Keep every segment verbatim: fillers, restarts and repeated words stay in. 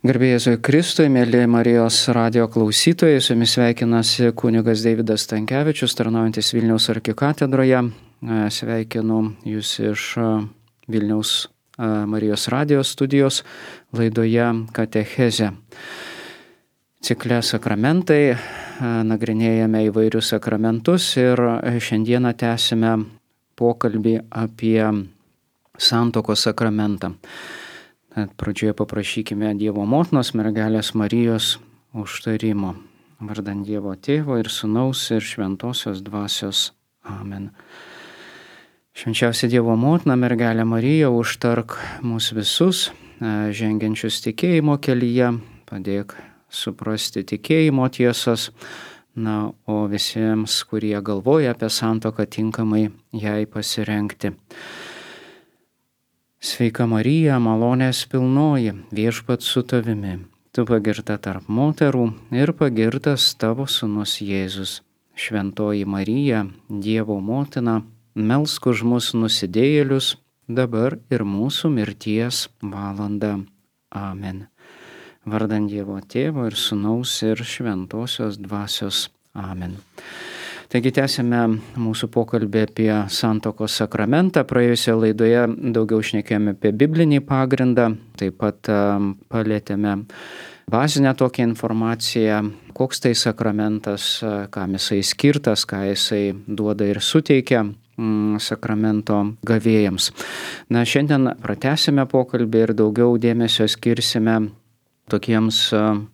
Garbė Jėzui Kristui, mėly Marijos radijo klausytojai, su jumis sveikinasi kunigas Deividas Stankevičius, tarnaujantis Vilniaus arkikatedroje. Sveikinu jūs iš Vilniaus Marijos radijo studijos laidoje Katechezė. Cikle sakramentai nagrinėjame įvairius sakramentus ir šiandieną tęsime pokalbį apie santuokos sakramentą. Pradžioje paprašykime Dievo motinos mergelės Marijos užtarimo. Vardan Dievo Tėvo ir Sūnaus ir Šventosios Dvasios. Amen. Švenčiausia Dievo motina mergelė Marija, užtark mus visus, žengiančius tikėjimo kelyje, padėk suprasti tikėjimo tiesas, na, o visiems, kurie galvoja apie santuoką, tinkamai jai pasirengti. Sveika Marija, malonės pilnoji, viešpats su tavimi. Tu pagirta tarp moterų ir pagirtas tavo sūnus Jėzus. Šventoji Marija, Dievo motina, melsk už mus nusidėjėlius, dabar ir mūsų mirties valandą. Amen. Vardan Dievo Tėvo ir Sūnaus ir Šventosios Dvasios. Amen. Taigi tęsime mūsų pokalbį apie santuokos sakramentą. Praėjusioje laidoje daugiau šnekėjome apie biblinį pagrindą, taip pat palėtėme bazinę tokią informaciją, koks tai sakramentas, kam jisai skirtas, ką jisai duoda ir suteikia sakramento gavėjams. Na, šiandien pratęsime pokalbį ir daugiau dėmesio skirsime tokiems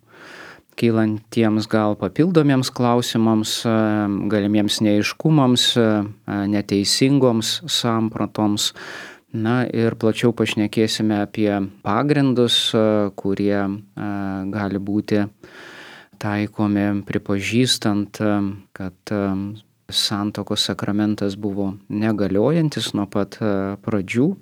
kylantiems gal papildomiems klausimams, galimiems neaiškumams, neteisingoms sampratoms. Na ir plačiau pašnekėsime apie pagrindus, kurie gali būti taikomi pripažįstant, kad santuokos sakramentas buvo negaliojantis nuo pat pradžių.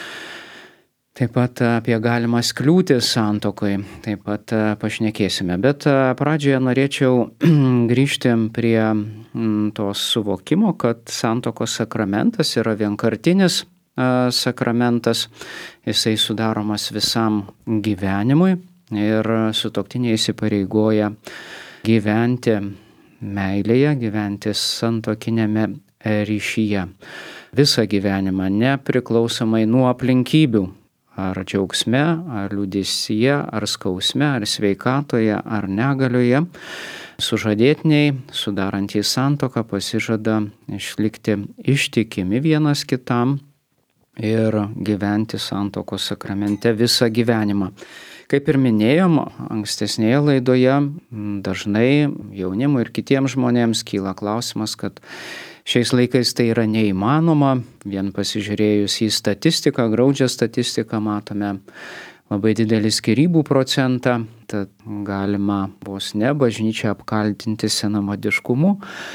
Taip pat apie galimas kliūtis santuokai, taip pat pašnekėsime. Bet pradžioje norėčiau grįžti prie tos suvokimo, kad santuokos sakramentas yra vienkartinis sakramentas. Jisai sudaromas visam gyvenimui ir sutuoktiniai įsipareigoja gyventi meilėje, gyventi santuokinėme ryšyje. Visą gyvenimą, nepriklausomai nuo aplinkybių. Ar džiaugsme, ar liūdesyje, ar skausme, ar sveikatoje, ar negalioje, sužadėtiniai, sudarantys santuoką, pasižada išlikti ištikimi vienas kitam ir gyventi santuokos sakramente visą gyvenimą. Kaip ir minėjom ankstesnėje laidoje, dažnai jaunimui ir kitiems žmonėms kyla klausimas, kad šiais laikais tai yra neįmanoma. Vien pasižiūrėjus į statistiką, graudžią statistiką, matome labai didelį skyrybų procentą, tad galima vos ne bažnyčią apkaltinti senamadiškumu,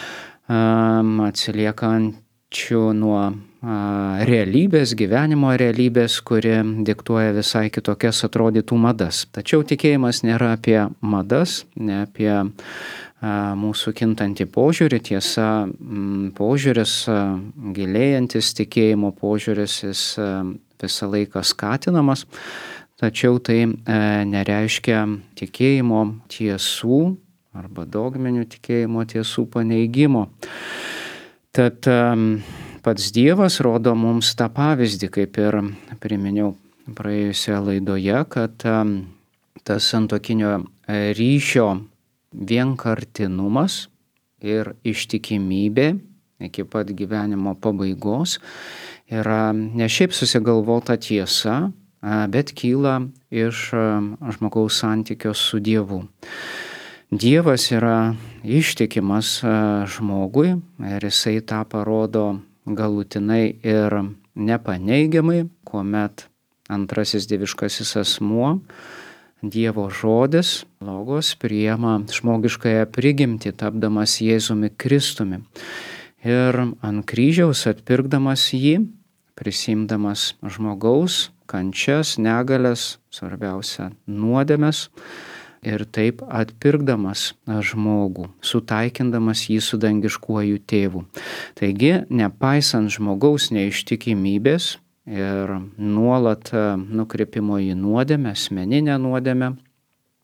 atsiliekančių nuo realybės, gyvenimo realybės, kuri diktuoja visai kitokias atrodytų madas. Tačiau tikėjimas nėra apie madas, ne apie mūsų kintantį požiūrį. Tiesa, požiūris, gilėjantis tikėjimo požiūris, jis visą laiką skatinamas, tačiau tai nereiškia tikėjimo tiesų arba dogminių tikėjimo tiesų paneigimo. Tad pats Dievas rodo mums tą pavyzdį, kaip ir priminiau praėjusioje laidoje, kad tas santuokinio ryšio vienkartinumas ir ištikimybė iki pat gyvenimo pabaigos yra ne šiaip susigalvota tiesa, bet kyla iš žmogaus santykio su Dievu. Dievas yra ištikimas žmogui ir jisai tą parodo galutinai ir nepaneigiamai, kuomet antrasis dieviškasis asmuo, Dievo žodis, logos, priima žmogiškąją prigimtį, tapdamas Jėzumi Kristumi. Ir ant kryžiaus atpirkdamas jį, prisimdamas žmogaus kančias, negalias, svarbiausia nuodėmes, ir taip atpirkdamas žmogų, sutaikindamas jį su dangiškuoju tėvu. Taigi, nepaisant žmogaus neištikimybės ir nuolat nukrypimo į nuodėmę, asmeninę nuodėmę,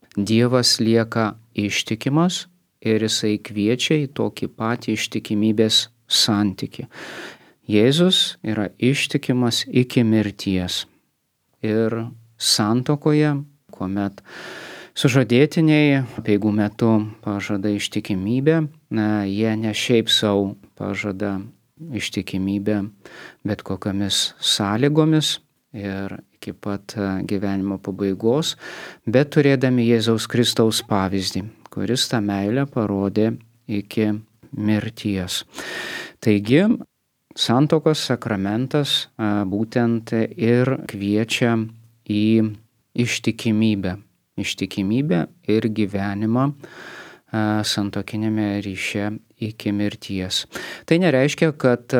Dievas lieka ištikimas ir jisai kviečia į tokį patį ištikimybės santykį. Jėzus yra ištikimas iki mirties. Ir santuokoje, kuomet sužadėtiniai apeigų metu pažada ištikimybę, na, jie ne šiaip savo pažada ištikimybę bet kokiamis sąlygomis ir iki pat gyvenimo pabaigos, bet turėdami Jėzaus Kristaus pavyzdį, kuris tą meilę parodė iki mirties. Taigi, santuokos sakramentas būtent ir kviečia į ištikimybę. Ištikimybę ir gyvenimą santuokinėme ryše iki mirties. Tai nereiškia, kad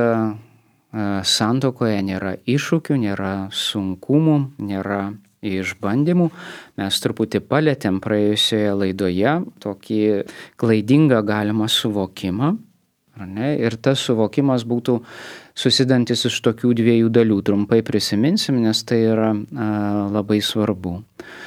santuokoje nėra iššūkių, nėra sunkumų, nėra išbandymų. Mes truputį palėtėm praėjusioje laidoje tokį klaidingą galimą suvokimą. Ne? Ir tas suvokimas būtų susidantis iš tokių dviejų dalių. Trumpai prisiminsim, nes tai yra a, labai svarbu.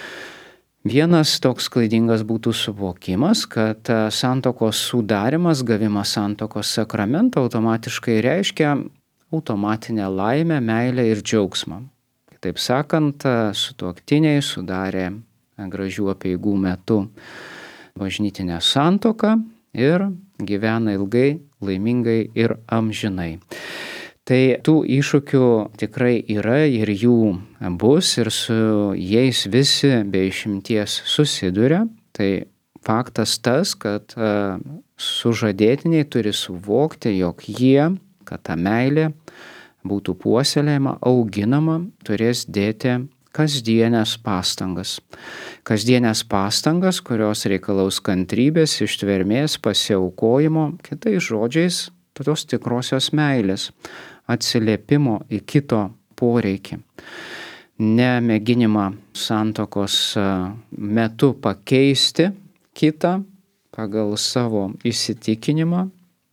Vienas toks klaidingas būtų suvokimas, kad santuokos sudarimas, gavimas santuokos sakramento automatiškai reiškia automatinę laimę, meilę ir džiaugsmą. Kitaip sakant, sutuoktiniai sudarė gražių apeigų metu bažnytinę santuoką ir gyvena ilgai, laimingai ir amžinai. Tai tų iššūkių tikrai yra ir jų bus ir su jais visi be išimties susiduria. Tai faktas tas, kad sužadėtiniai turi suvokti, jog jie, kad ta meilė būtų puoselėjama, auginama, turės dėti kasdienės pastangas. Kasdienės pastangas, kurios reikalaus kantrybės, ištvermės, pasiaukojimo, kitais žodžiais, tos tikrosios meilės, atsiliepimo į kito poreikį. Ne mėginimą santuokos metu pakeisti kitą pagal savo įsitikinimą,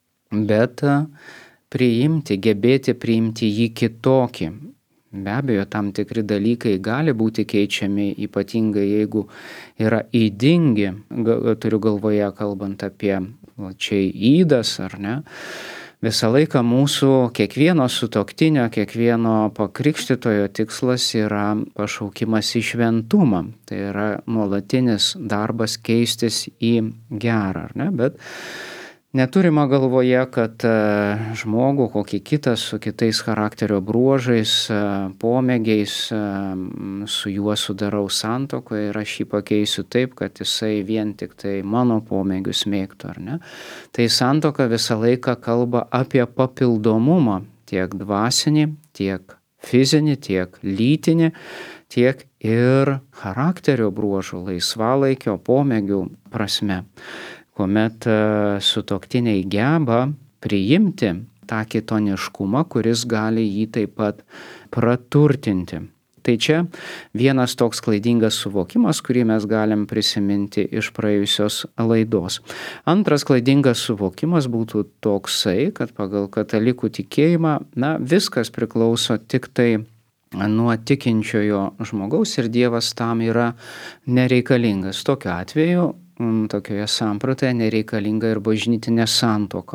bet priimti, gebėti priimti jį kitokį. Be abejo, tam tikri dalykai gali būti keičiami, ypatingai jeigu yra ydingi, turiu galvoje kalbant apie čia įdas ar ne. Visą laiką mūsų kiekvieno sutuoktinio, kiekvieno pakrikštytojo tikslas yra pašaukimas į šventumą. Tai yra nuolatinis darbas keistis į gerą, ar ne? Bet neturima galvoje, kad žmogų, kokį kitą su kitais charakterio bruožais, pomėgiais, su juo sudarau santuokoje ir aš jį pakeisiu taip, kad jisai vien tik tai mano pomėgius mėgtų, ar ne? Tai santuoka visą laiką kalba apie papildomumą, tiek dvasinį, tiek fizinį, tiek lytinį, tiek ir charakterio bruožų, laisvalaikio, pomėgių prasme. Kuomet sutuoktiniai geba priimti tą kitoniškumą, kuris gali jį taip pat praturtinti. Tai čia vienas toks klaidingas suvokimas, kurį mes galim prisiminti iš praėjusios laidos. Antras klaidingas suvokimas būtų toksai, kad pagal katalikų tikėjimą, na, viskas priklauso tik tai nuo tikinčiojo žmogaus ir Dievas tam yra nereikalingas. Tokiu atveju tokioje sampratoje nereikalinga ir bažnytinė santuoka.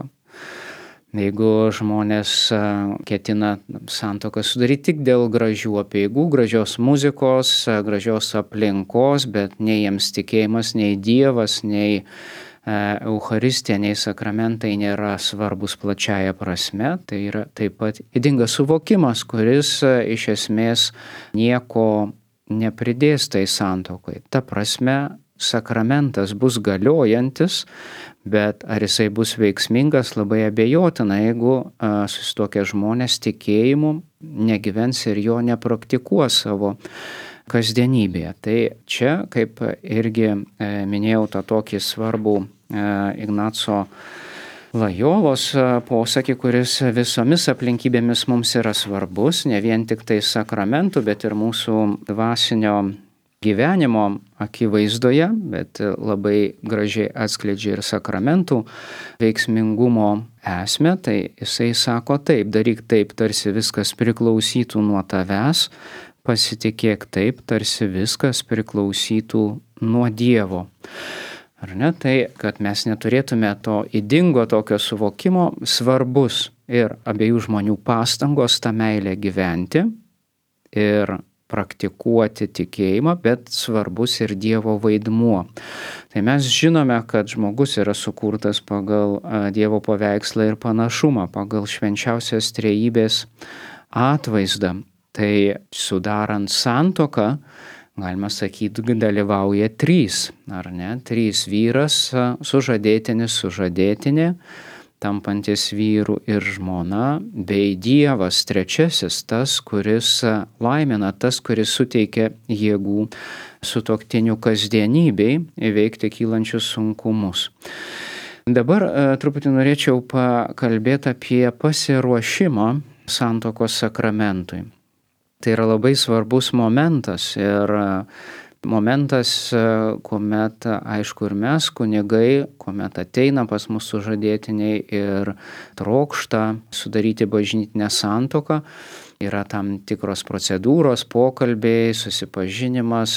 Jeigu žmonės ketina santuoką sudaryti tik dėl gražių apeigų, gražios muzikos, gražios aplinkos, bet nei jiems tikėjimas, nei Dievas, nei Eucharistija, nei sakramentai nėra svarbus plačiaja prasme, tai yra taip pat ydingas suvokimas, kuris iš esmės nieko nepridės tai santuokai. Ta prasme, sakramentas bus galiojantis, bet ar jisai bus veiksmingas, labai abejotina, jeigu susituokę žmonės tikėjimu negyvens ir jo nepraktikuos savo kasdienybėje. Tai čia, kaip irgi minėjau, tą tokį svarbų Ignaco Lajolos posakį, kuris visomis aplinkybėmis mums yra svarbus, ne vien tik tai sakramentų, bet ir mūsų dvasinio gyvenimo akivaizdoje, bet labai gražiai atskleidžia ir sakramentų veiksmingumo esmę. Tai jisai sako taip, daryk taip, tarsi viskas priklausytų nuo tavęs, pasitikėk taip, tarsi viskas priklausytų nuo Dievo. Ar ne? Tai, kad mes neturėtume to ydingo tokio suvokimo, svarbus ir abiejų žmonių pastangos tą meilę gyventi ir praktikuoti tikėjimą, bet svarbus ir Dievo vaidmuo. Tai mes žinome, kad žmogus yra sukurtas pagal Dievo paveikslą ir panašumą, pagal švenčiausios trejybės atvaizdą. Tai sudarant santuoką, galima sakyti, dalyvauja trys, ar ne? Trys: vyras, sužadėtinis, sužadėtinė, tampantis vyrų ir žmona, bei Dievas trečiasis, tas, kuris laimina, tas, kuris suteikia jėgų sutuoktinių kasdienybei įveikti kylančius sunkumus. Dabar truputį norėčiau pakalbėti apie pasiruošimą santuokos sakramentui. Tai yra labai svarbus momentas ir momentas, kuomet, aišku, ir mes, kunigai, kuomet ateina pas mus sužadėtiniai ir trokšta sudaryti bažnytinę santuoką, yra tam tikros procedūros, pokalbiai, susipažinimas,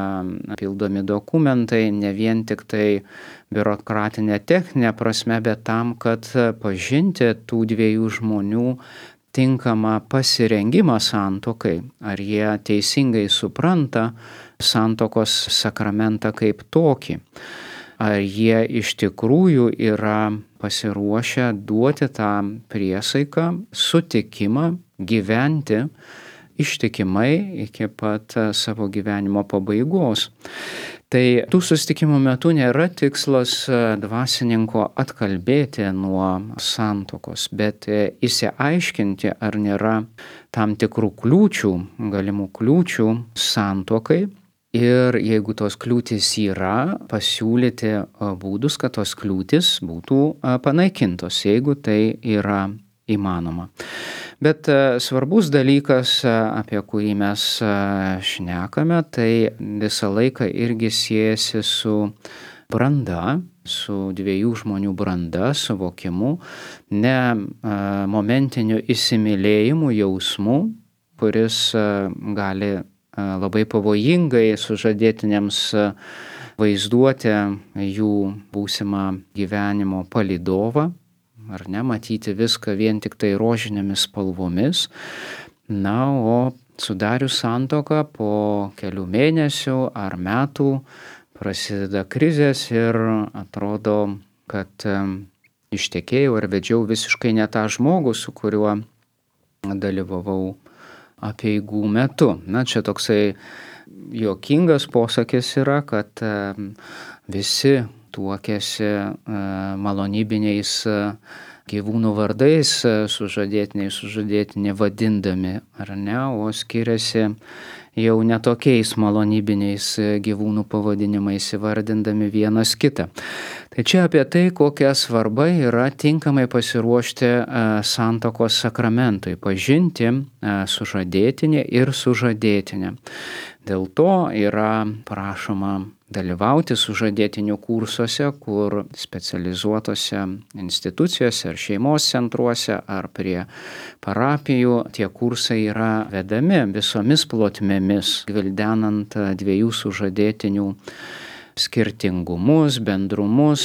pildomi dokumentai, ne vien tik tai biurokratinė techninė prasme, bet tam, kad pažinti tų dviejų žmonių tinkamą pasirengimą santuokai, ar jie teisingai supranta santuokos sakramentą kaip tokį, ar jie iš tikrųjų yra pasiruošę duoti tą priesaiką, sutikimą gyventi ištikimai iki pat savo gyvenimo pabaigos. Tai tų susitikimų metu nėra tikslas dvasininko atkalbėti nuo santuokos, bet išsiaiškinti, ar nėra tam tikrų kliūčių, galimų kliūčių santuokai. Ir jeigu tos kliūtys yra, pasiūlyti būdus, kad tos kliūtys būtų panaikintos, jeigu tai yra įmanoma. Bet svarbus dalykas, apie kurį mes šnekame, tai visą laiką irgi siejasi su branda, su dviejų žmonių branda, suvokimu, ne momentiniu įsimylėjimu, jausmu, kuris gali labai pavojingai sužadėtiniams vaizduoti jų būsimą gyvenimo palydovą, ar ne, matyti viską vien tik tai rožinėmis spalvomis. Na, o sudarius santuoką po kelių mėnesių ar metų prasideda krizės ir atrodo, kad ištekėjau ar vedžiau visiškai ne tą žmogų, su kuriuo dalyvavau apeigų metu. Na, čia toksai juokingas posakis yra, kad visi tuokėsi malonybiniais gyvūnų vardais, sužadėtiniai, sužadėtinė vadindami, ar ne, o skiriasi jau netokiais malonybiniais gyvūnų pavadinimais įvardindami vienas kitą. Tai čia apie tai, kokia svarba yra tinkamai pasiruošti santuokos sakramentui, pažinti sužadėtinę ir sužadėtinę. Dėl to yra prašoma dalyvauti sužadėtinių kursuose, kur specializuotose institucijose ar šeimos centruose ar prie parapijų tie kursai yra vedami visomis plotmėmis, gvildenant dviejų sužadėtinių skirtingumus, bendrumus,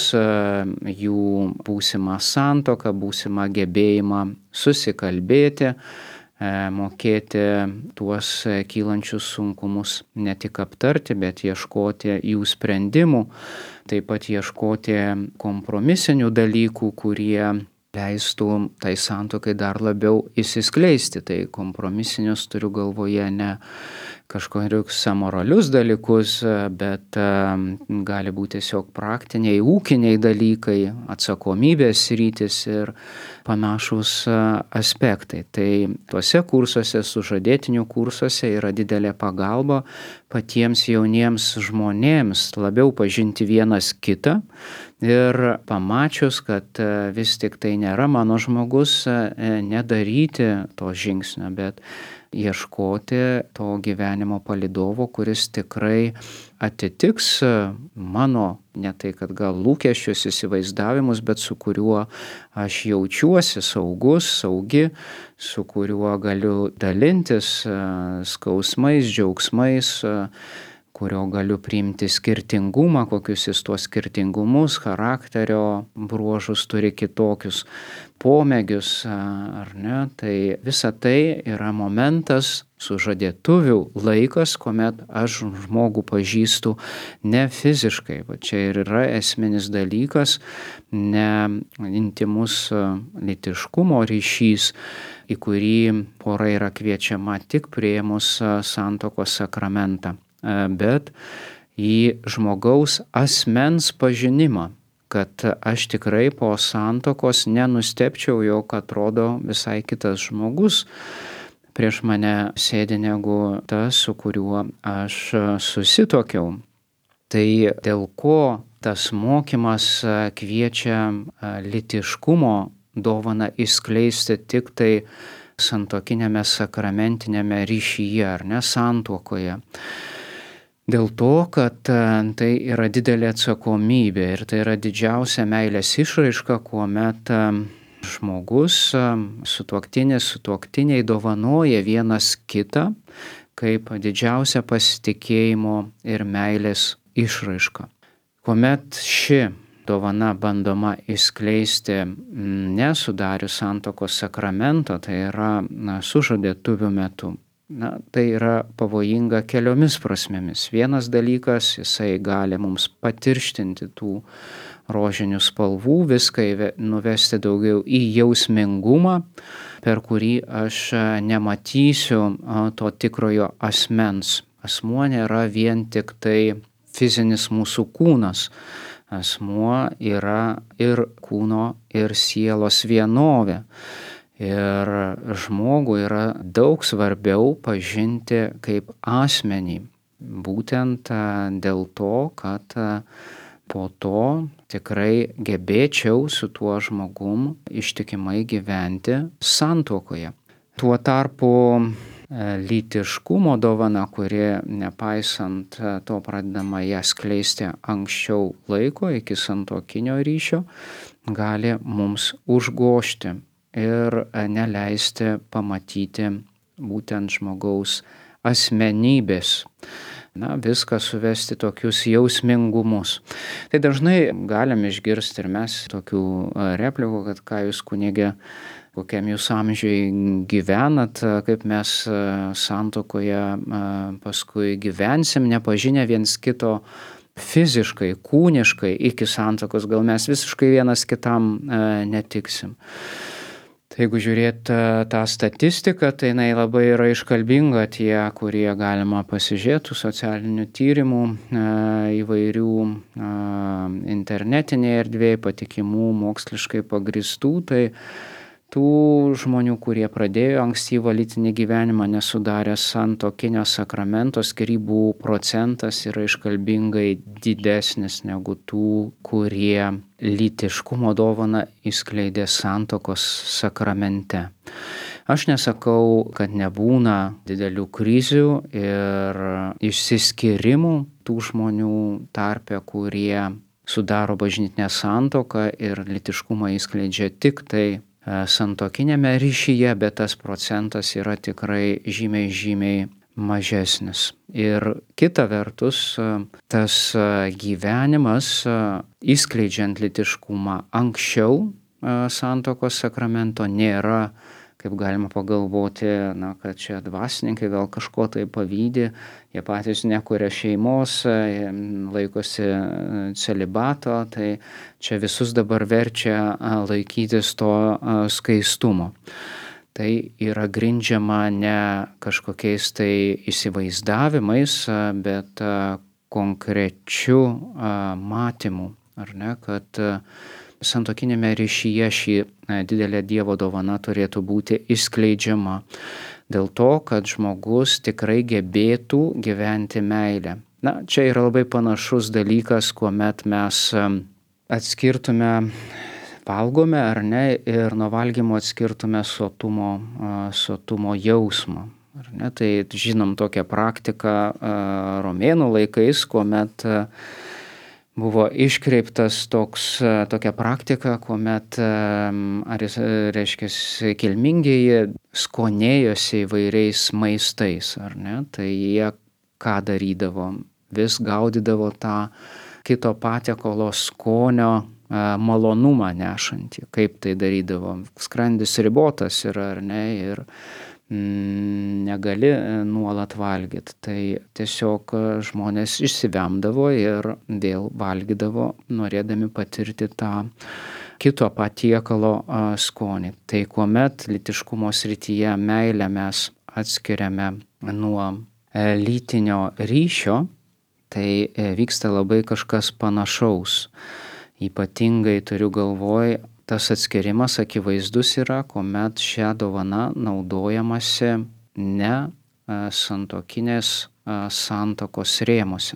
jų būsimą santuoką, būsimą gebėjimą susikalbėti, mokėti tuos kylančius sunkumus ne tik aptarti, bet ieškoti jų sprendimų, taip pat ieškoti kompromisinių dalykų, kurie leistų tai santuokai dar labiau įsiskleisti. Tai kompromisinius turiu galvoje ne kažkokius amoralius dalykus, bet gali būti tiesiog praktiniai, ūkiniai dalykai, atsakomybės sritys ir panašus aspektai. Tai tuose kursuose, sužadėtinių kursuose yra didelė pagalba patiems jauniems žmonėms labiau pažinti vienas kitą ir pamačius, kad vis tik tai nėra mano žmogus, nedaryti to žingsnio, bet ieškoti to gyvenimo palydovo, kuris tikrai atitiks mano, ne tai kad gal lūkesčius, įsivaizdavimus, bet su kuriuo aš jaučiuosi saugus, saugi, su kuriuo galiu dalintis skausmais, džiaugsmais, kurio galiu priimti skirtingumą, kokius jis tuos skirtingumus, charakterio bruožus turi, kitokius pomėgius, ar ne. Tai visa tai yra momentas, sužadėtuvių laikas, kuomet aš žmogų pažįstu ne fiziškai. Va čia ir yra esminis dalykas, ne intimus lytiškumo ryšys, į kurį pora yra kviečiama tik priėmus santuokos sakramentą, bet į žmogaus asmens pažinimą, kad aš tikrai po santuokos nenustebčiau, jog atrodo visai kitas žmogus prieš mane sėdi negu tas, su kuriuo aš susituokiau. Tai dėl ko tas mokymas kviečia lytiškumo dovaną išskleisti tik tai santuokinėme sakramentinėme ryšyje, ar ne, santuokoje. Dėl to, kad tai yra didelė atsakomybė ir tai yra didžiausia meilės išraiška, kuomet žmogus, sutuoktinis, sutuoktiniai dovanoja vienas kitą kaip didžiausia pasitikėjimo ir meilės išraiška. Kuomet ši dovana bandoma išskleisti nesudarius santuokos sakramento, tai yra na, sužadėtuvių metu, na, tai yra pavojinga keliomis prasmėmis. Vienas dalykas, jisai gali mums patirštinti tų rožinių spalvų, viską nuvesti daugiau į jausmingumą, per kurį aš nematysiu to tikrojo asmens. Asmuo nėra vien tik tai fizinis mūsų kūnas. Asmuo yra ir kūno, ir sielos vienovė. Ir žmogų yra daug svarbiau pažinti kaip asmenį. Būtent dėl to, kad po to tikrai gebėčiau su tuo žmogum ištikimai gyventi santuokoje. Tuo tarpu lytiškumo dovana, kuri nepaisant to pradedama ją skleisti anksčiau laiko, iki santuokinio ryšio, gali mums užgožti ir neleisti pamatyti būtent žmogaus asmenybės. Na, viską suvesti tokius jausmingumus. Tai dažnai galim išgirsti ir mes tokių replikų, kad ką jūs kunige, kokiam jūs amžiui gyvenat, kaip mes santuokoje paskui gyvensim, nepažinę viens kito fiziškai, kūniškai iki santuokos, gal mes visiškai vienas kitam netiksim. Tai jeigu žiūrėt tą statistiką, tai jinai labai yra iškalbinga, tie, kurie galima pasižiūrėti socialinių tyrimų įvairių internetinėje erdvėje, patikimų, moksliškai pagristų, tai tų žmonių, kurie pradėjo ankstyvą lytinį gyvenimą nesudarę santuokinio sakramento, skyrybų procentas yra iškalbingai didesnis negu tų, kurie lytiškumo dovaną išskleidė santuokos sakramente. Aš nesakau, kad nebūna didelių krizių ir išsiskyrimų tų žmonių tarpe, kurie sudaro bažnytinę santuoką ir lytiškumą išskleidžia tik tai santuokinėme ryšyje, bet tas procentas yra tikrai žymiai, žymiai mažesnis. Ir kita vertus, tas gyvenimas, išskleidžiant lytiškumą anksčiau santuokos sakramento, nėra, kaip galima pagalvoti, na, kad čia dvasininkai gal kažko tai pavydi, jie patys nekuria šeimos, laikosi celibato, tai čia visus dabar verčia laikytis to skaistumo. Tai yra grindžiama ne kažkokiais tai įsivaizdavimais, bet konkrečiu matymu, ar ne, kad santuokinėme ryšyje ši didelė Dievo dovana turėtų būti išskleidžiama dėl to, kad žmogus tikrai gebėtų gyventi meilę. Na, čia yra labai panašus dalykas, kuomet mes atskirtume, valgome ar ne, ir nuo valgymo atskirtume sotumo, sotumo jausmą. Ar ne? Tai žinom tokią praktiką romėnų laikais, kuomet buvo iškreiptas toks, tokia praktika, kuomet, ar jis, reiškia, kilmingieji skonėjosi įvairiais maistais, ar ne? Tai jie ką darydavo? Vis gaudydavo tą kito patiekalo skonio malonumą nešantį. Kaip tai darydavo? Skrandis ribotas yra, ar ne? Ir negali nuolat valgyti. Tai tiesiog žmonės išsivemdavo ir vėl valgydavo, norėdami patirti tą kito patiekalo skonį. Tai kuomet lytiškumo srityje meilę mes atskiriame nuo lytinio ryšio, tai vyksta labai kažkas panašaus. Ypatingai turiu galvoj, tas atskirimas akivaizdus yra, kuomet šią dovaną naudojamasi ne santuokinės santuokos rėmuose.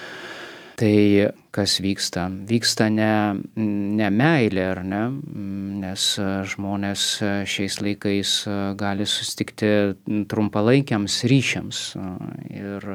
Tai kas vyksta? Vyksta ne, ne meilė, ar ne? Nes žmonės šiais laikais gali susitikti trumpalaikiams ryšiams. Ir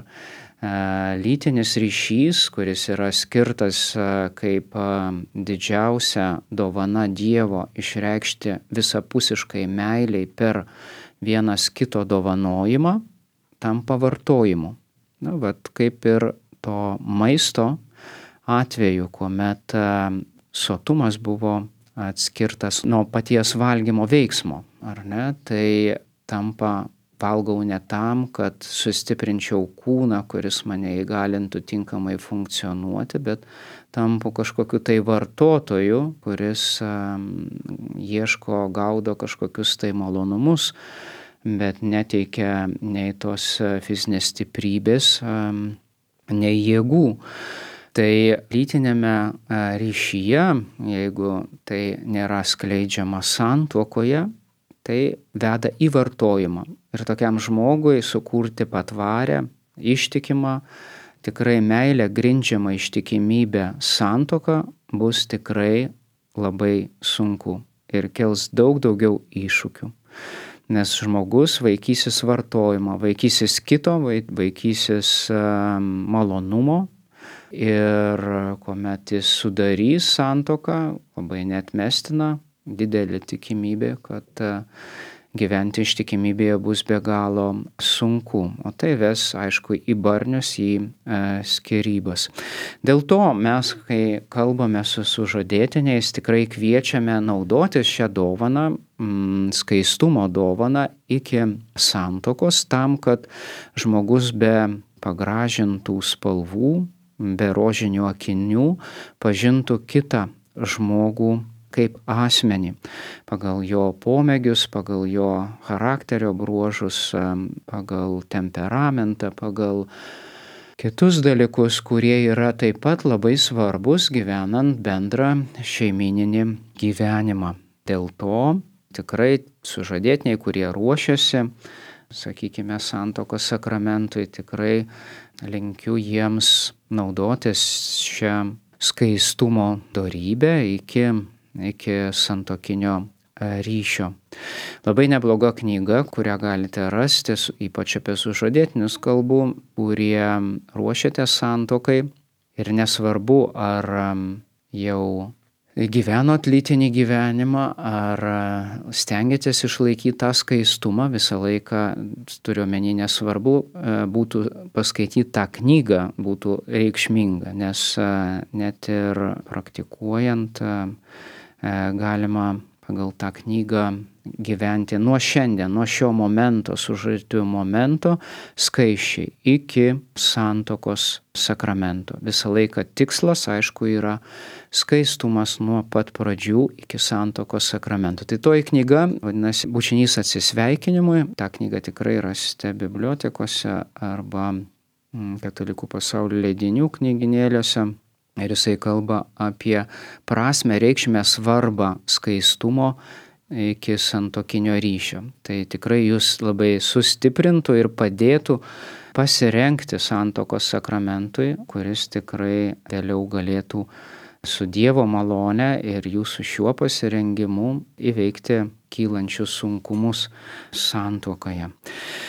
lytinis ryšys, kuris yra skirtas kaip didžiausia dovana Dievo išreikšti visapusiškai meiliai per vienas kito dovanojimą, tampa vartojimu. Na, vat kaip ir to maisto atveju, kuomet sotumas buvo atskirtas nuo paties valgymo veiksmo, ar ne? Tai tampa valgau ne tam, kad sustiprinčiau kūną, kuris mane įgalintų tinkamai funkcionuoti, bet tampu kažkokiu tai vartotoju, kuris um, ieško, gaudo kažkokius tai malonumus, bet neteikia nei tos fizinės stiprybės, um, nei jėgų. Tai lytinėme ryšyje, jeigu tai nėra skleidžiama santuokoje, tai veda į vartojimą. Ir tokiam žmogui sukurti patvarę, ištikimą, tikrai meilę grindžiamą ištikimybę santuoką bus tikrai labai sunku ir kels daug daugiau iššūkių. Nes žmogus vaikysis vartojimo, vaikysis kito, vaikysis malonumo ir kuomet jis sudarys santuoką, labai neatmestina, didelė tikimybė, kad gyventi ištikimybėje bus be galo sunku. O tai ves, aišku, į barnius, į e, skyrybas. Dėl to mes, kai kalbame su sužadėtiniais, tikrai kviečiame naudotis šią dovaną, mm, skaistumo dovaną iki santuokos, tam, kad žmogus be pagražintų spalvų, be rožinių akinių pažintų kitą žmogų kaip asmenį, pagal jo pomėgius, pagal jo charakterio bruožus, pagal temperamentą, pagal kitus dalykus, kurie yra taip pat labai svarbus gyvenant bendrą šeimininį gyvenimą. Dėl to tikrai sužadėtiniai, kurie ruošiasi, sakykime, santuokos sakramentui, tikrai linkiu jiems naudotis šią skaistumo dorybę iki iki santuokinio ryšio. Labai nebloga knyga, kurią galite rasti, ypač apie sužadėtinius kalbų, kurie ruošiatės santuokai ir nesvarbu, ar jau gyvenot lytinį gyvenimą, ar stengiatės išlaikyti tą skaistumą, visą laiką, turiu omeny, nesvarbu, būtų paskaityti tą knygą, būtų reikšminga, nes net ir praktikuojant galima pagal tą knygą gyventi nuo šiandien, nuo šio momento, sužadėtuvių momento, skaisčiai iki santuokos sakramento. Visą laiką tikslas, aišku, yra skaistumas nuo pat pradžių iki santuokos sakramento. Tai toji knyga vadinasi Bučinys atsisveikinimui. Ta knyga tikrai rasite bibliotekose arba Katalikų pasaulio leidinių knygynėliuose. Ir jisai kalba apie prasmę, reikšmę, svarbą skaistumo iki santuokinio ryšio. Tai tikrai jūs labai sustiprintų ir padėtų pasirengti santuokos sakramentui, kuris tikrai vėliau galėtų su Dievo malone ir jūsų šiuo pasirengimu įveikti kylančius sunkumus santuokoje.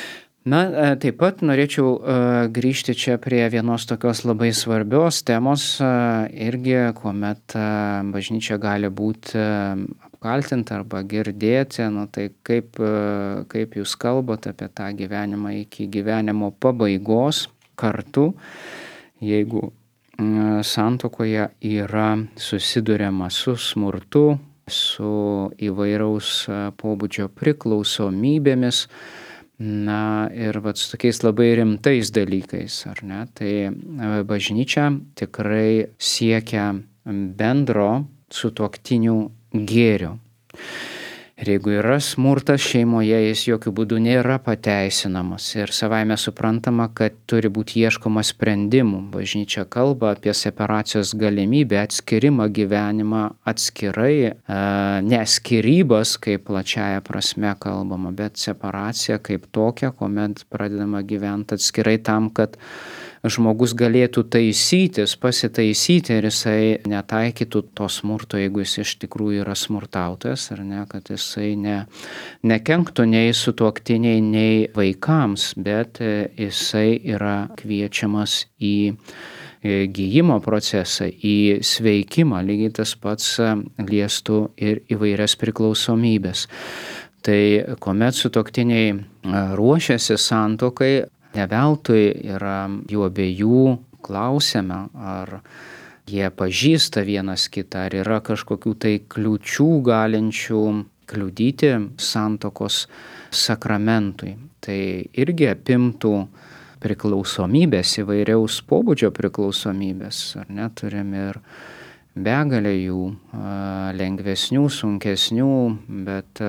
Na, taip pat norėčiau grįžti čia prie vienos tokios labai svarbios temos, irgi, kuomet bažnyčia gali būti apkaltinta arba girdėti, nu tai kaip, kaip jūs kalbate apie tą gyvenimą iki gyvenimo pabaigos kartu, jeigu santuokoje yra susiduriama su smurtu, su įvairaus pobūdžio priklausomybėmis, na ir vat su tokiais labai rimtais dalykais, ar ne? Tai bažnyčia tikrai siekia bendro sutuoktinių gėrio. Ir jeigu yra smurtas šeimoje, jis jokių būdų nėra pateisinamas ir savaime suprantama, kad turi būti ieškoma sprendimų. Bažnyčia kalba apie separacijos galimybę, atskirimą gyvenimą atskirai, ne skyrybas, kaip plačiaja prasme kalbama, bet separacija kaip tokia, kuomet pradedama gyventi atskirai tam, kad žmogus galėtų taisytis, pasitaisyti ir jisai netaikytų to smurto, jeigu jis iš tikrųjų yra smurtautojas, ar ne, kad jisai ne, nekenktų nei sutuoktiniai, nei vaikams, bet jisai yra kviečiamas į gijimo procesą, į sveikimą, lygiai tas pats liestų ir įvairias priklausomybės. Tai kuomet sutuoktiniai ruošiasi santuokai, ne veltui yra jų abiejų klausiama, ar jie pažįsta vienas kitą, ar yra kažkokių tai kliūčių galinčių kliudyti santuokos sakramentui. Tai irgi apimtų priklausomybės, įvairiaus pobūdžio priklausomybės, ar ne, turim ir begalę jų, lengvesnių, sunkesnių, bet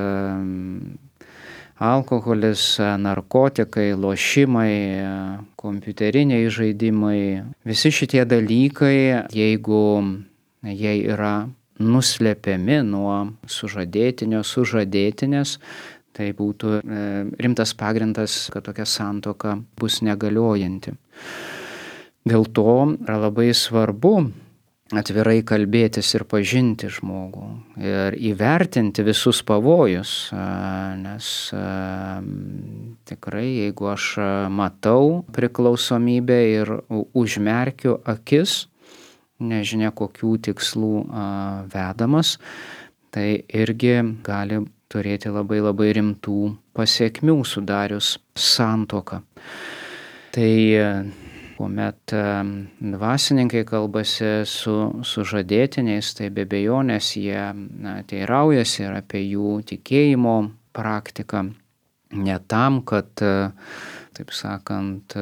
alkoholis, narkotikai, lošimai, kompiuteriniai žaidimai, visi šitie dalykai, jeigu jie yra nuslepiami nuo sužadėtinio, sužadėtinės, tai būtų rimtas pagrindas, kad tokia santuoka bus negaliojanti. Dėl to yra labai svarbu atvirai kalbėtis ir pažinti žmogų ir įvertinti visus pavojus, nes tikrai, jeigu aš matau priklausomybę ir užmerkiu akis, nežinia kokių tikslų vedamas, tai irgi gali turėti labai labai rimtų pasekmių sudarius santuoką. Tai kuomet dvasininkai kalbasi su sužadėtiniais, tai be abejonės jie teiraujasi ir apie jų tikėjimo praktiką, ne tam, kad, taip sakant,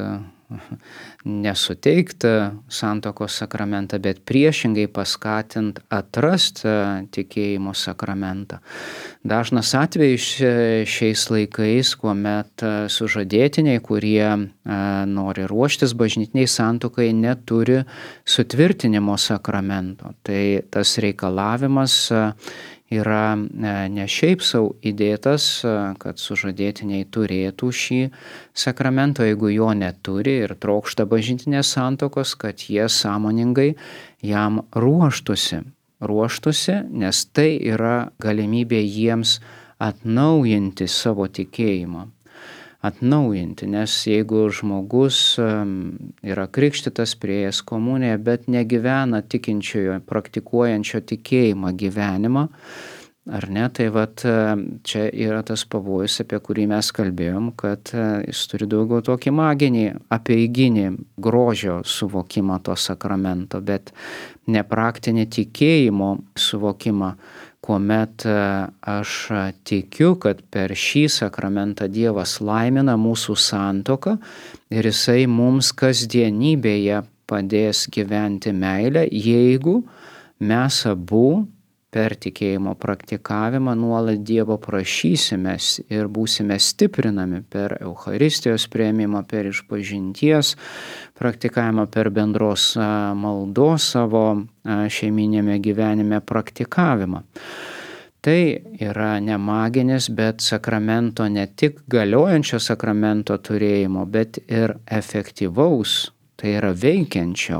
nesuteikt santuokos sakramentą, bet priešingai paskatint atrast tikėjimo sakramentą. Dažnas atvejis šiais laikais, kuomet sužadėtiniai, kurie nori ruoštis bažnytiniai santuokai, neturi sutvirtinimo sakramento. Tai tas reikalavimas yra ne šiaip sau įdėtas, kad sužadėtiniai turėtų šį sakramentą, jeigu jo neturi ir trokšta bažnytinės santuokos, kad jie sąmoningai jam ruoštųsi. Ruoštųsi, nes tai yra galimybė jiems atnaujinti savo tikėjimą. Atnaujinti, nes jeigu žmogus yra krikštytas, priėjęs komuniją, bet negyvena tikinčiojo, praktikuojančio tikėjimą gyvenimą, ar ne, tai vat čia yra tas pavojus, apie kurį mes kalbėjom, kad jis turi daugiau tokį maginį, apeiginį grožio suvokimą to sakramento, bet ne praktinį tikėjimo suvokimą, kuomet aš tikiu, kad per šį sakramentą Dievas laimina mūsų santuoką ir jisai mums kasdienybėje padės gyventi meilę, jeigu mes abu per tikėjimo praktikavimą nuolat Dievo prašysimės ir būsime stiprinami per Eucharistijos priėmimą, per išpažinties praktikavimą, per bendros maldos savo šeiminėme gyvenime praktikavimą. Tai yra ne maginis, bet sakramento, ne tik galiojančio sakramento turėjimo, bet ir efektyvaus, tai yra veikiančio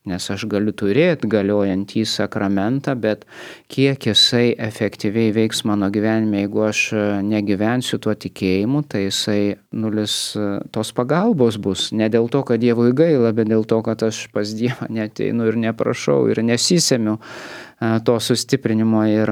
Nes aš galiu turėti galiojantį sakramentą, bet kiek jisai efektyviai veiks mano gyvenime, jeigu aš negyvensiu tuo tikėjimu, tai jisai nulis tos pagalbos bus. Ne dėl to, kad Dievui gaila, bet dėl to, kad aš pas Dievą neateinu ir neprašau ir nesisemiu to sustiprinimo ir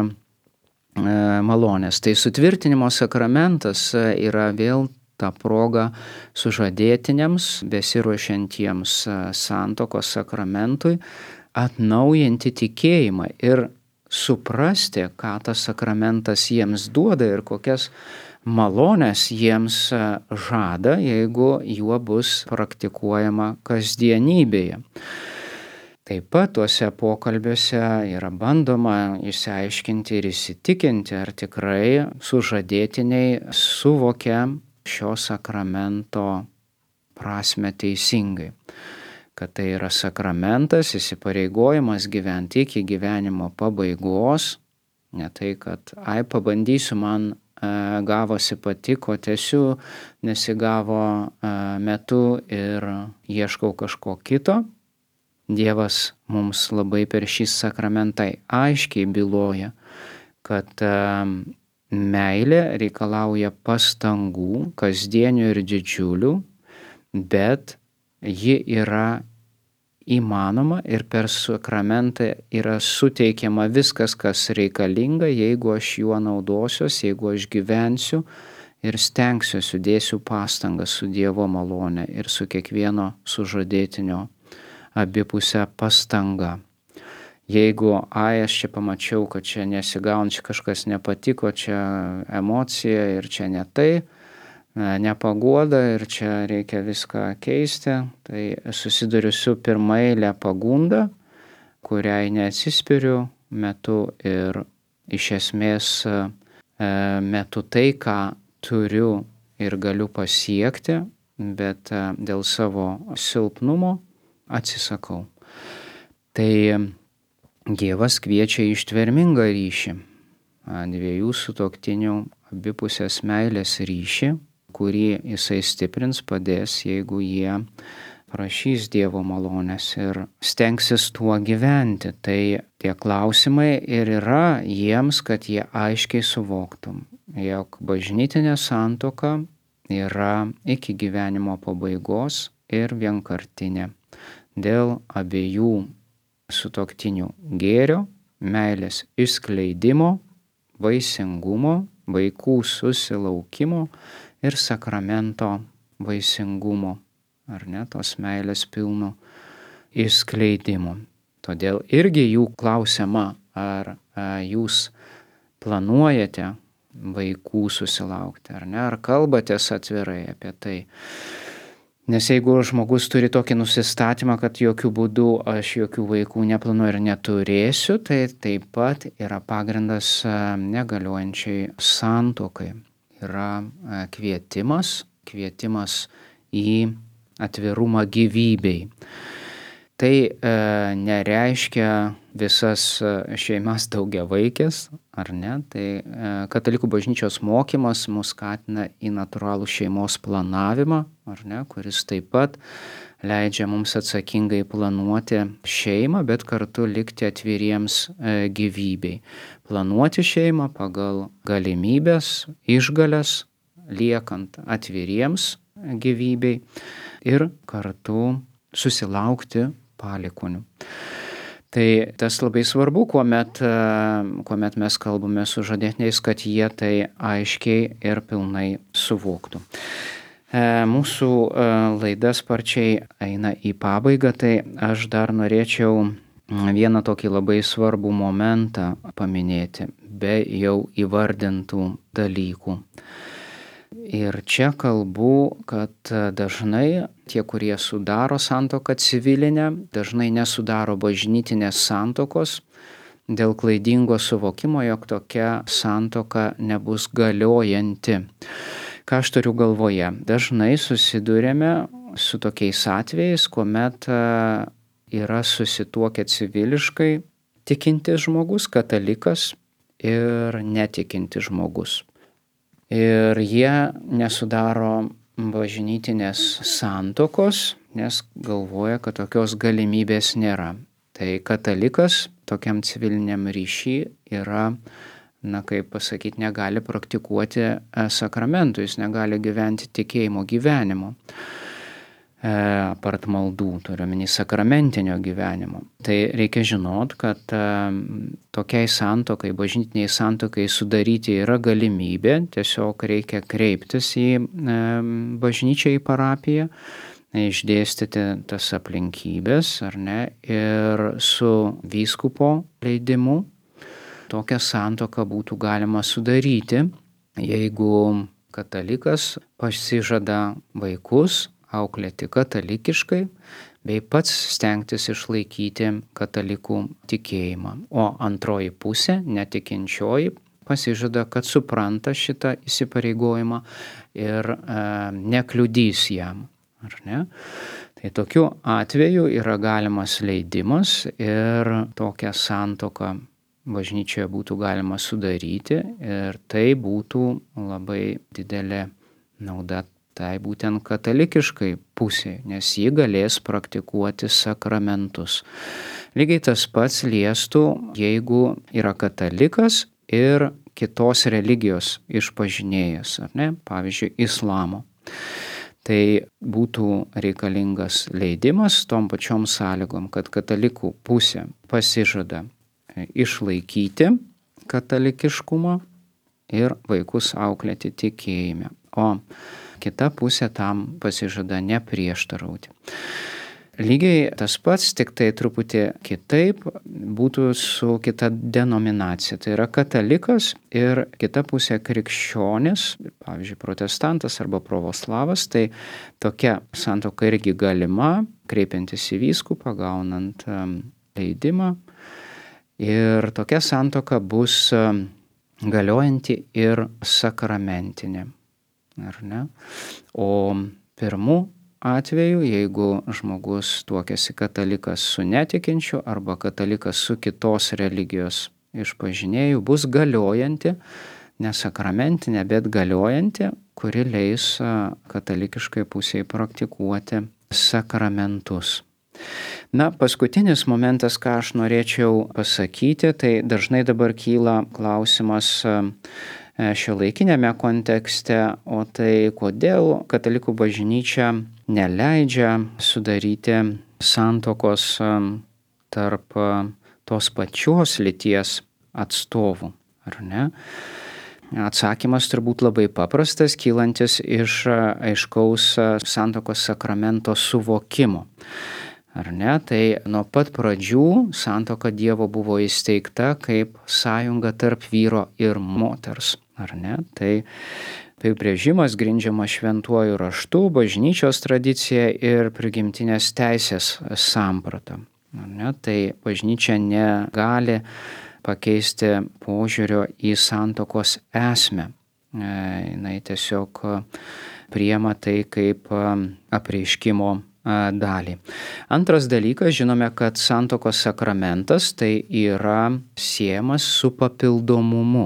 malonės. Tai sutvirtinimo sakramentas yra vėl ta proga sužadėtiniams, besiruošiantiems santuokos sakramentui, atnaujinti tikėjimą ir suprasti, ką tas sakramentas jiems duoda ir kokias malonės jiems žada, jeigu juo bus praktikuojama kasdienybėje. Taip pat tuose pokalbiuose yra bandoma išsiaiškinti ir įsitikinti, ar tikrai sužadėtiniai suvokia šio sakramento prasme teisingai. Kad tai yra sakramentas, įsipareigojimas gyventi iki gyvenimo pabaigos, ne tai, kad ai pabandysiu, man e, gavosi patiko, tiesiu nesigavo e, metu ir ieškau kažko kito. Dievas mums labai per šį sakramentą aiškiai byloja, kad e, meilė reikalauja pastangų, kasdienių ir didžiulių, bet ji yra įmanoma ir per sakramentą yra suteikiama viskas, kas reikalinga, jeigu aš juo naudosiuos, jeigu aš gyvensiu ir stengsiuosi, dėsiu pastangas su Dievo malone ir su kiekvieno sužadėtinio abipusę pastangą. Jeigu, ai, aš čia pamačiau, kad čia nesigauna, čia kažkas nepatiko, čia emocija ir čia ne tai, nepaguoda ir čia reikia viską keisti, tai susiduriu su pirmaeilė pagunda, kuriai neatsispiriu, metu ir iš esmės metu tai, ką turiu ir galiu pasiekti, bet dėl savo silpnumo atsisakau. Tai Dievas kviečia į ištvermingą ryšį, dviejų sutuoktinių abipusės meilės ryšį, kurį jisai stiprins, padės, jeigu jie prašys Dievo malonės ir stengsis tuo gyventi. Tai tie klausimai ir yra jiems, kad jie aiškiai suvoktum, jog bažnytinė santuoka yra iki gyvenimo pabaigos ir vienkartinė dėl abiejų sutuoktinių gėrio, meilės išskleidimo, vaisingumo, vaikų susilaukimo ir sakramento vaisingumo, ar ne, tos meilės pilno išskleidimo. Todėl irgi jų klausiama, ar a, jūs planuojate vaikų susilaukti, ar ne, ar kalbatės atvirai apie tai. Nes jeigu žmogus turi tokį nusistatymą, kad jokių būdų aš jokių vaikų neplanuoju ir neturėsiu, tai taip pat yra pagrindas negaliojančiai santuokai. Yra kvietimas, kvietimas į atvirumą gyvybei. Tai e, nereiškia visas šeimas daugiavaikės, ar ne? Tai e, katalikų bažnyčios mokymas mus skatina į natūralų šeimos planavimą, ar ne? Kuris taip pat leidžia mums atsakingai planuoti šeimą, bet kartu likti atviriems e, gyvybei. Planuoti šeimą pagal galimybės, išgales, liekant atviriems gyvybei ir kartu susilaukti palikuonių. Tai tas labai svarbu, kuomet, kuomet mes kalbame su žadėtiniais, kad jie tai aiškiai ir pilnai suvoktų. Mūsų laida sparčiai eina į pabaigą, tai aš dar norėčiau vieną tokį labai svarbų momentą paminėti, be jau įvardintų dalykų. Ir čia kalbu, kad dažnai tie, kurie sudaro santuoką civilinę, dažnai nesudaro bažnytinės santuokos dėl klaidingo suvokimo, jog tokia santuoka nebus galiojanti. Ką aš turiu galvoje? Dažnai susidurėme su tokiais atvejais, kuomet yra susituokę civiliškai tikintis žmogus, katalikas ir netikintis žmogus. Ir jie nesudaro bažnytinės santuokos nes galvoja, kad tokios galimybės nėra. Tai katalikas tokiam civiliniam ryšy yra, na kaip pasakyti, negali praktikuoti sakramentų, jis negali gyventi tikėjimo gyvenimo. Apart maldų, turiu omeny sakramentinio gyvenimo. Tai reikia žinot, kad tokiai santuokai, bažnytiniai santuokai sudaryti yra galimybė, tiesiog reikia kreiptis į bažnyčią, į parapiją, išdėstyti tas aplinkybės, ar ne, ir su vyskupo leidimu tokią santuoką būtų galima sudaryti, jeigu katalikas pasižada vaikus auklėti katalikiškai, bei pats stengtis išlaikyti katalikų tikėjimą. O antroji pusė, netikinčioji, pasižada, kad supranta šitą įsipareigojimą ir e, nekliudys jam. Ar ne? Tai tokiu atveju yra galimas leidimas ir tokią santuoką bažnyčioje būtų galima sudaryti ir tai būtų labai didelė nauda tai būtent katalikiškai pusė, nes ji galės praktikuoti sakramentus. Lygiai tas pats liestų, jeigu yra katalikas ir kitos religijos išpažinėjas, ar ne, pavyzdžiui, islamo. Tai būtų reikalingas leidimas tom pačiom sąlygom, kad katalikų pusė pasižada išlaikyti katalikiškumą ir vaikus auklėti tikėjime, o kita pusė tam pasižada neprieštarauti. Lygiai tas pats, tik tai truputį kitaip būtų su kita denominacija. Tai yra katalikas ir kita pusė krikščionis, pavyzdžiui, protestantas arba pravoslavas, tai tokia santuoka irgi galima, kreipiantis į vyskupą, gaunant leidimą. Ir tokia santuoka bus galiojanti ir sakramentinė. Ar ne? O pirmu atveju, jeigu žmogus tuokiasi katalikas su netikinčiu arba katalikas su kitos religijos išpažinėju, bus galiojanti, ne sakramentinė, bet galiojanti, kuri leis katalikiškai pusiai praktikuoti sakramentus. Na, paskutinis momentas, ką aš norėčiau pasakyti, tai dažnai dabar kyla klausimas šiuolaikinėme kontekste, o tai kodėl katalikų bažnyčia neleidžia sudaryti santuokos tarp tos pačios lyties atstovų, ar ne? Atsakymas turbūt labai paprastas, kylantis iš aiškaus santuokos sakramento suvokimo. Ar ne? Tai nuo pat pradžių santuoka Dievo buvo įsteigta kaip sąjunga tarp vyro ir moters. Ar ne? Tai apibrėžimas grindžiamas šventuoju raštu, bažnyčios tradicija ir prigimtinės teisės samprata. Ar ne? Tai bažnyčia negali pakeisti požiūrio į santuokos esmę. Jinai tiesiog priima tai kaip apreiškimo dalį. Antras dalykas, žinome, kad santuokos sakramentas tai yra siejamas su papildomumu.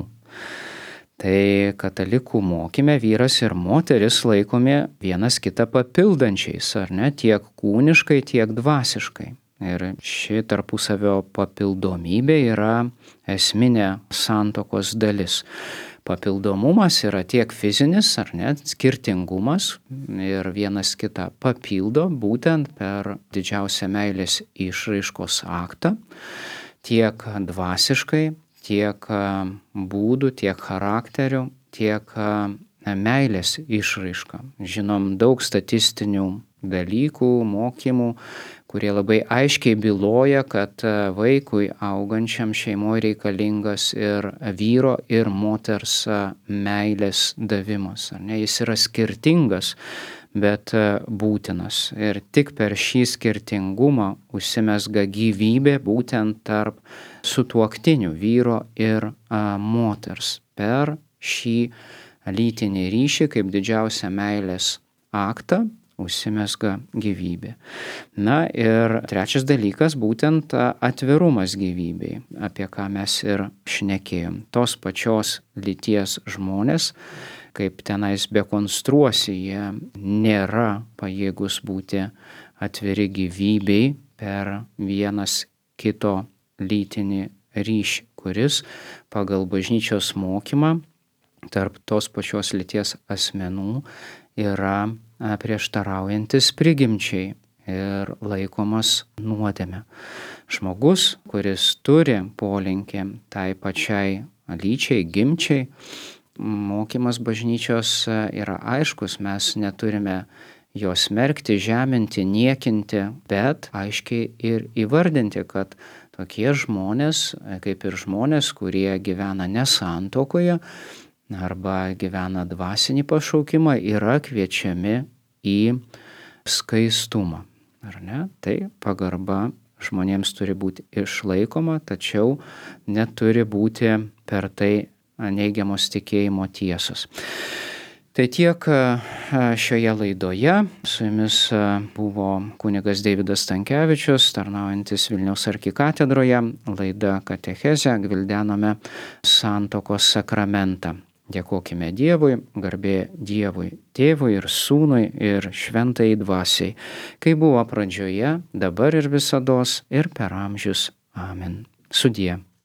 Tai katalikų mokyme vyras ir moteris laikomi vienas kitą papildančiais, ar ne, tiek kūniškai, tiek dvasiškai. Ir ši tarpusavio papildomybė yra esminė santuokos dalis. Papildomumas yra tiek fizinis, ar ne, skirtingumas ir vienas kitą papildo būtent per didžiausią meilės išraiškos aktą, tiek dvasiškai, tiek būdų, tiek charakterių, tiek meilės išraiška. Žinom daug statistinių dalykų, mokymų, kurie labai aiškiai byloja, kad vaikui augančiam šeimoje reikalingas ir vyro ir moters meilės davimas. Ar ne? Jis yra skirtingas, bet būtinas. Ir tik per šį skirtingumą užsimezga gyvybė būtent tarp sutuoktinių vyro ir a, moters. Per šį lytinį ryšį kaip didžiausią meilės aktą užsimezga gyvybė. Na ir trečias dalykas būtent atvirumas gyvybei, apie ką mes ir šnekėjom. Tos pačios lyties žmonės, kaip tenais bekonstruosi, jie nėra pajėgus būti atviri gyvybei per vienas kito lytinį ryšį, kuris pagal bažnyčios mokymą tarp tos pačios lyties asmenų yra prieštaraujantis prigimčiai ir laikomas nuodėme. Žmogus, kuris turi polinkį tai pačiai lyčiai, gimčiai, mokymas bažnyčios yra aiškus, mes neturime jo smerkti, žeminti, niekinti, bet aiškiai ir įvardinti, kad tokie žmonės, kaip ir žmonės, kurie gyvena nesantuokoje arba gyvena dvasinį pašaukimą, yra kviečiami į skaistumą. Ar ne? Tai pagarba žmonėms turi būti išlaikoma, tačiau neturi būti per tai neigiamos tikėjimo tiesos. Tai tiek šioje laidoje. Su jumis buvo kunigas Deividas Stankevičius, tarnaujantis Vilniaus arkikatedroje. Laida Katechezė, gvildenome santuokos sakramentą. Dėkokime Dievui, garbė Dievui, Tėvui ir Sūnui ir Šventajai Dvasiai, kai buvo pradžioje, dabar ir visados ir per amžius. Amen. Sudie.